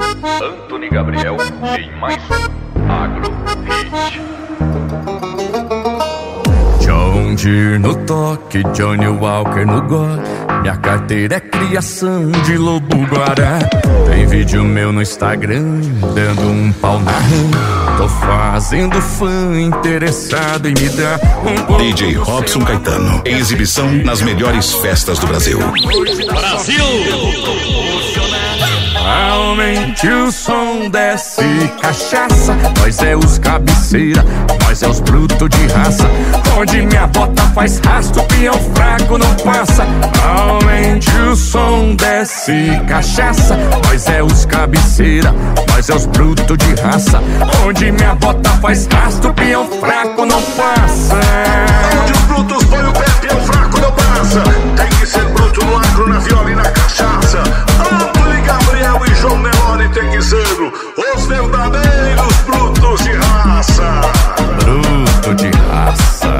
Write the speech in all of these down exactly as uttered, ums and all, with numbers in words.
Antony Gabriel em mais um Agro Hit. John Deere no toque, Johnny Walker no gole. Minha carteira é criação de lobo guará. Tem vídeo meu no Instagram, dando um pau na rã. Tô fazendo fã interessado em me dar um pouco. D J Robson Caetano, em exibição nas melhores festas do Brasil. Brasil! Aumente o som, desce cachaça. Nós é os cabeceira, nós é os brutos de raça. Onde minha bota faz rastro, peão fraco não passa. Aumente o som, desce cachaça. Nós é os cabeceira, nós é os brutos de raça. Onde minha bota faz rastro, peão fraco não passa. Onde os brutos põem o pé, peão fraco não passa. Tem que ser bruto no agro, na viola e na cachaça. Antony Gabriel e João Nelore tem que ser os verdadeiros brutos de raça. Bruto de raça.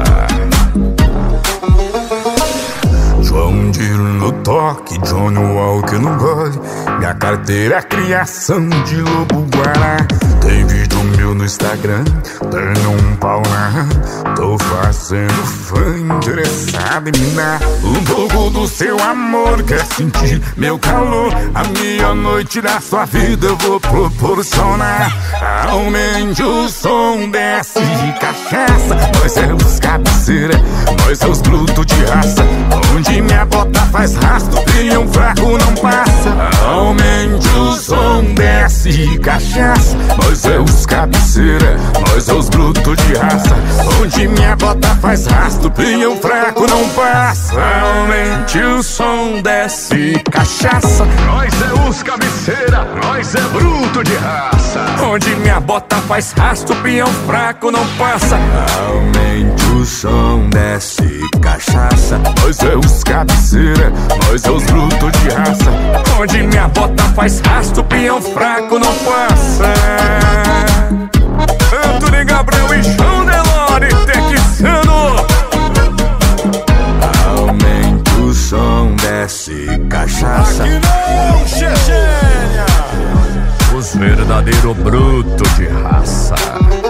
João Deere no toque, Johnny Walker no gole. Minha carteira é criação de lobo guará. Tem vídeo meu no Instagram, dando um pau na rã. Tô fazendo fã interessado em me dar um pouco do seu amor. Quer sentir meu calor? A minha noite da sua vida eu vou proporcionar. Aumente o som, desce cachaça. Nós é os cabeceira, nós é os brutos de raça. Onde minha bota faz rastro, peão fraco não passa. Aumente o som, desce cachaça. Nós é os cabeceira, nós é os brutos de raça. Onde minha bota faz rastro, peão fraco não passa. Aumente o som, desce cachaça. Nós é os cabeceira, nós é bruto de raça. Onde minha bota faz rastro, peão fraco não passa. Aumente o som, desce cachaça. Nós é os cabeceira, nós é os brutos de raça. Onde minha bota faz rastro, peão fraco não passa. Antony Gabriel e João Nelore texano. Aumente o som, desce cachaça. Aqui não, Chechênia. Os verdadeiros brutos de raça.